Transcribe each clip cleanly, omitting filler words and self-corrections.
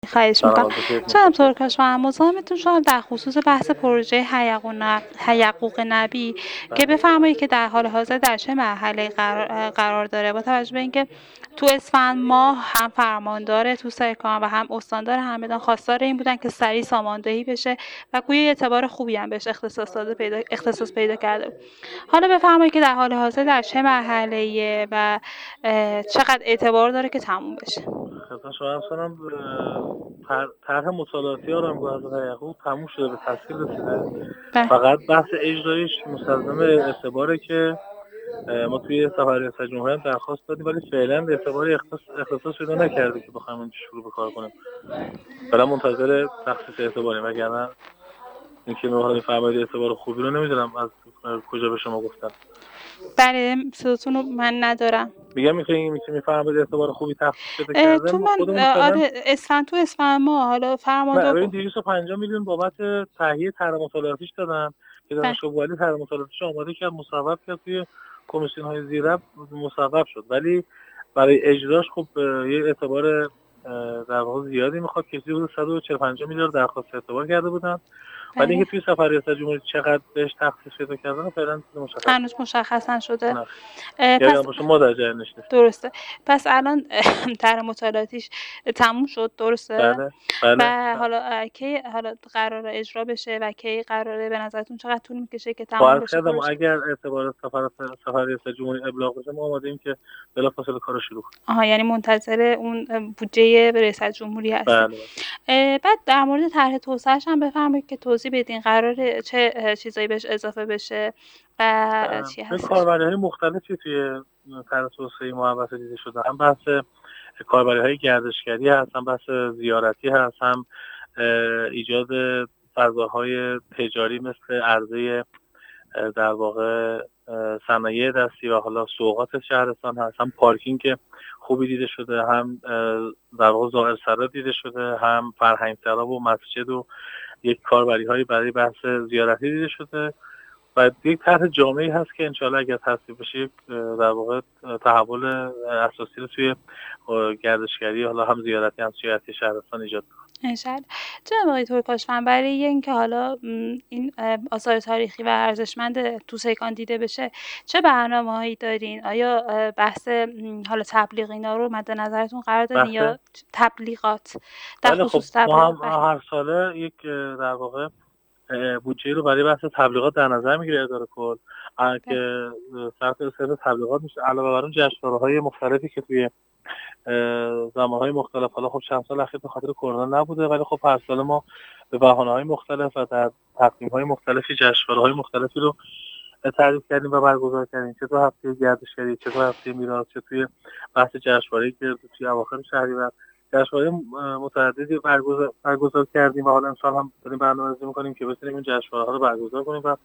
خواهش میکنم. سلامت باشید. جناب متشکرم. ترکاش، من مزاحمتون شدم در خصوص بحث پروژه حقوق نبی که بله. بفرمایید که در حال حاضر در چه مرحله قرار داره، با توجه به اینکه تو اسفند ماه هم فرماندار توسعه‌کار و هم استاندار همدان خواستار این بودن که سریع ساماندهی بشه و گویا اعتبار خوبی هم بهش اختصاص پیدا کرده بود. حالا بفرمایید که در حال حاضر در چه مرحله و چقدر اعتبار داره که تموم بشه. خدمت شما عرض کنم طرح مطالعاتی آرامگاه حضرت یعقوب تموم شده، به تصویب رسیده. بله. فقط بحث اجرایش مستلزم اعتباره که ما توی سفر ریاست جمهوری هم درخواست دادیم، ولی فعلا اعتباری اختصاص پیدا نکرده که بخوایم شروع به کار کنیم. فعلا منتظر تخصیص اعتباریم، وگرنه اینکه ما فرمایید اعتبار خوبی رو نمیدونم از کجا به شما گفتم. بله، صداتون رو من ندارم. میگم میفرمایید اعتبار خوبی تخصیص پیدا کرده، تو ما من خودمون فعلا آره تو اسفند ما حالا نه، فرماندار ببین 250 میلیون بابت تهیه طرح مطالعاتیش دادن که بله. دانشگاه والی طرح مطالعاتش آماده کرد، مصوب کرد، توی کمیسیون های زیرب مصوب شد، ولی برای اجراش خب یه اعتبار در واقع زیادی میخواد. کسی حدود 145 میلیارد درخواست اعتبار کرده بودن، ولی بله. اینکه توی سفر ریاست جمهوری چقدر بهش تخصیص پیدا کردن فعلا مشخص هنوز مشخص نشده. نه. پس یعنی باشه ما در جریانش نیستیم. درسته. پس الان طرح مطالعاتیش تموم شد، درسته؟ بله بله. و حالا کی حالا قرار اجرا بشه و کی قراره، به نظرتون چقدر طول میکشه که با تموم عرض بشه کردم پروژه؟ اگر اعتبار سفر ریاست جمهوری ابلاغ بشه ما آماده ایم که بلافاصله کارو شروع کنیم. آها، یعنی منتظر اون بودجه رئیست جمهوری هستی. بله بله. بعد در مورد طرح توسعه‌اش هم بفرمایید که توضیح بدین، قراره چه چیزایی بهش اضافه بشه و چی به هستش؟ کاربری‌های مختلفی توی طرح توسعه محوطه دیده شده. هم بحث کاربری‌های گردشگری هست، هم بحث زیارتی هست، هم ایجاد فضاهای تجاری مثل عرضه در واقع صنایع دستی و حالا سوغات شهرستان هست، هم پارکینگ خوبی دیده شده، هم در واقع ظاهرسرا دیده شده، هم فرهنگسرا و مسجد و یک کاربری‌هایی برای بحث زیارتی دیده شده و یک طرح جامعی هست که انشاءالله اگر تصویب بشه یک در واقع تحول اساسی رو توی گردشگری حالا هم زیارتی هم سیاحتی شهرستان ایجاد کنه. انشالله. جناب آقای ترکاشفن، برای اینکه حالا این آثار تاریخی و ارزشمند توسعه‌کان دیده بشه چه برنامه‌هایی دارین؟ آیا بحث حالا تبلیغ اینا رو مد نظرتون قرار دادین بحث یا تبلیغات، در بله خب خصوص ما تبلیغات؟ هم هر ساله یک در واقع بودجه رو برای بحث تبلیغات در نظر میگیره اداره کل که صرف تبلیغات میشه، علاوه بر اون جشنواره‌های مختلفی که توی زمانهای مختلف، حالا خب چند سال اخیر به خاطر کرونا نبوده، ولی خب هر سال ما به بهانه‌های مختلف و در تقویم‌های مختلفی جشنواره‌های مختلفی رو تعریف کردیم و برگزار کردیم، چه تو هفته گردشگری، چه تو هفته میراث، چه توی بحث جشنواره‌ای که توی اواخر شهریور جشنواره متعددی برگزار کردیم و حالا امسال هم داریم برنامه‌ریزی می‌کنیم که بتونیم این جشنواره‌ها رو برگزار کنیم و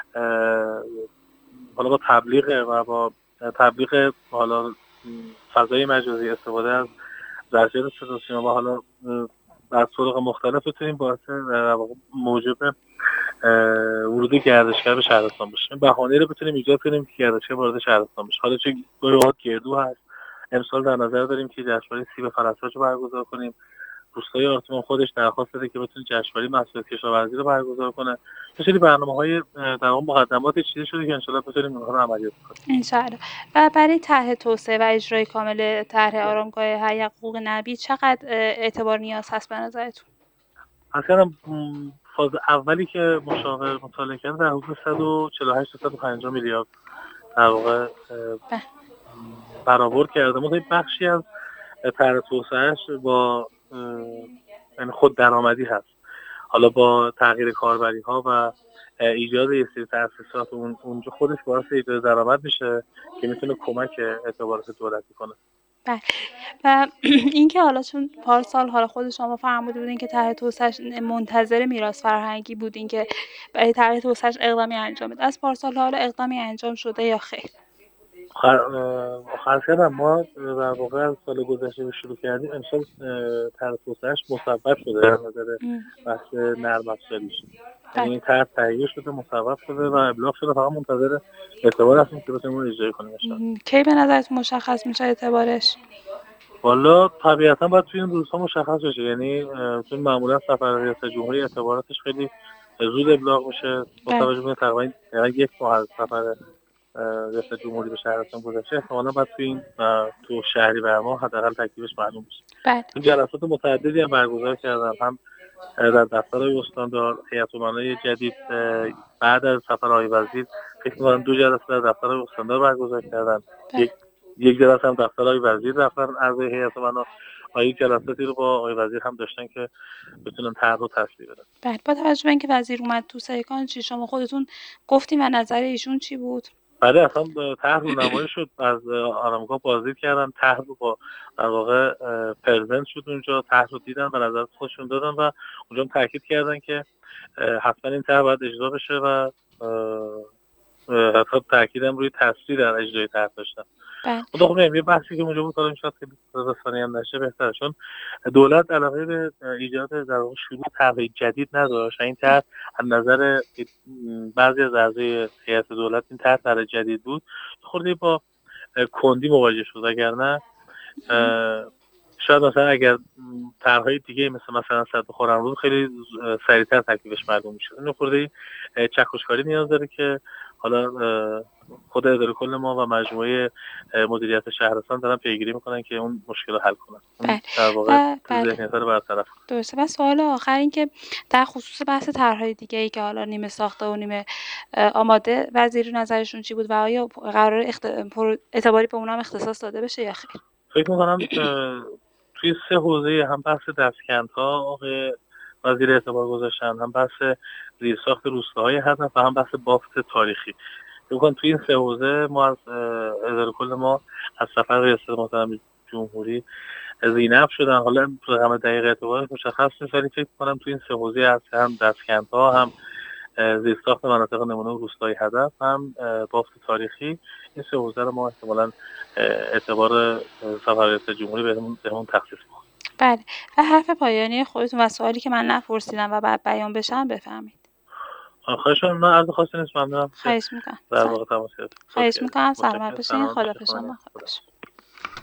حالا با تبلیغ و با تبلیغ حالا فضای مجازی، استفاده از ظرفیت صدا و سیما و حالا از طرق مختلف بتونیم باعث موجب ورود گردشگر به شهرستان بشه. بهانه‌ای رو بتونیم ایجاد کنیم که گردشگر وارد شهرستان بشه. حالا چه گاهی گردو هست، امسال در نظر داریم که جشنواره سیب فرسوج رو برگزار کنیم. روستای آرتمان خودش درخواست داده که بتونه جشنواره محصولات کشاورزی رو برگزار کنه. یه سری برنامه‌های در واقع مقدمات چیزی شده که ان شاءالله بتونیم اونها رو عملیات کنیم. انشالله. و برای طرح توسعه و اجرای کامل طرح آرامگاه حقوق نبی چقدر اعتبار نیاز هست به نظرتون؟ اصلا فاز اولی که مشاور مطالعه کرده در حدود 148 تا 150 میلیارد در واقع برآورد کرده. ما بخشی از طرح توسعه‌اش با یعنی خود درآمدی هست، حالا با تغییر کاربری‌ها و ایجاد یه سری تأسیسات اونجا خودش باعث ایجاد درآمد میشه که میتونه کمک اعتبارات دولتی کنه. بله. و اینکه حالا چون پارسال حالا خود شما فرموده بودین که طرح توسعه‌اش منتظر میراث فرهنگی بودین که برای طرح توسعه‌اش اقدامی انجام بده، از پارسال حالا اقدامی انجام شده یا خیر؟ آخر کردم ما در واقع از سال گذشته شروع کردیم، امسال طرح توسعه‌اش مصوب شده در نظر بحث نرم افزاریش، یعنی این طرح تهیه شده، مصوب شده و ابلاغ شده، فقط منتظر اعتبار هستیم که بتونیم اون اجرا کنیم. کی به نظرتون مشخص میشه اعتبارش؟ والا طبیعتا باید توی این روزها مشخص بشه، یعنی چون معمولا سفر ریاست جمهوری اعتباراتش خیلی زود ابلاغ میشه با بله توجه به تقریبا یک ماه از سفر ریاست جمهوری به شهرستان گذشته. احتمالاً باید تو شهریور ماه حداقل تکلیفش معلوم بشه. بله تو جلسات متعددی هم برگزار کردن، هم در دفترهای استاندار هیئت امنای جدید بعد از سفر آقای وزیر فکر می‌کنم 2 جلسه در دفترهای استاندار برگزار کردن. بله یک جلسه هم دفتر آقای وزیر رفتن اعضای هیئت امنا و یک جلساتی رو با آقای وزیر هم داشتن که بتونن طرح رو تصویب بدن. بله با توجه به اینکه وزیر اومد تو سیکان چی شما خودتون گفتیم و نظر ایشون چی بود؟ بله اصلا طرح رونمایی شد، از آرامگاه بازدید کردن، طرح رو با در واقع پرزنت شد اونجا، طرح رو دیدن و نظر خودشون دادن و اونجا هم تاکید کردن که حتما این طرح باید اجرا بشه و حتی تاکیدم روی تسریع در اجرای طرح داشتن. بله خب یه بحثی که اونجا بود حالا شاید خیلی رسانه‌ای هم نشه بهتره، چون دولت علاقه به ایجاد در واقع شروع طرح جدید نداشت. این طرح از نظر بعضی از اعضای هیئت دولت این طرح جدید بود، خورده با کندی مواجه شد. اگر نه شاید مثلا اگر طرح‌های دیگه مثلا صد خرم‌رود خیلی سریعتر تکلیفش معلوم میشه. این خورده چکشکاری نیاز داره که حالا خود اداره کل ما و مجموعه مدیریت شهرستان دارن پیگیری میکنن که اون مشکل رو حل کنن. بله در واقع بله ذهنیت رو برطرف کنن. درسته. و سوال آخر این که در خصوص بحث طرح‌های دیگه ای که حالا نیمه ساخته و نیمه آماده وزیر نظرشون چی بود و آیا قرار اعتباری به اونم اختصاص داده بشه یا خیر؟ فکر میکنم توی 3 حوزه، هم بحث دستکندها وزیر اعتبار گذاشتن، هم بحث زیرساخت روستاهای هدف و هم بحث بافت تاریخی. توی این 3 حوزه ما از اداره کل ما از سفر ریاست محترم جمهوری زینب شدن. حالا رقم دقیق اعتبارش مشخص نیست، ولی فکر کنم توی این 3 حوزه هست، هم دستکندها، هم زیرساخت مناطق نمونه و روستای هدف، هم بافت تاریخی. این 3 حوزه رو ما احتمالاً اعتبار سفر ریاست جمهوری بهمون تخصیص کنیم. بله و حرف پایانی خودتون و سوالی که من نپرسیدم و بعد بیان بشم بفهمید. خواهش می‌کنم. من عرض خاصی نیست، ممنونم که خواهش میکنم. در واقع تماس گرفتید. خواهش میکنم. سلامت متشکرم. باشین. سلامت خدا باشید. پیشم.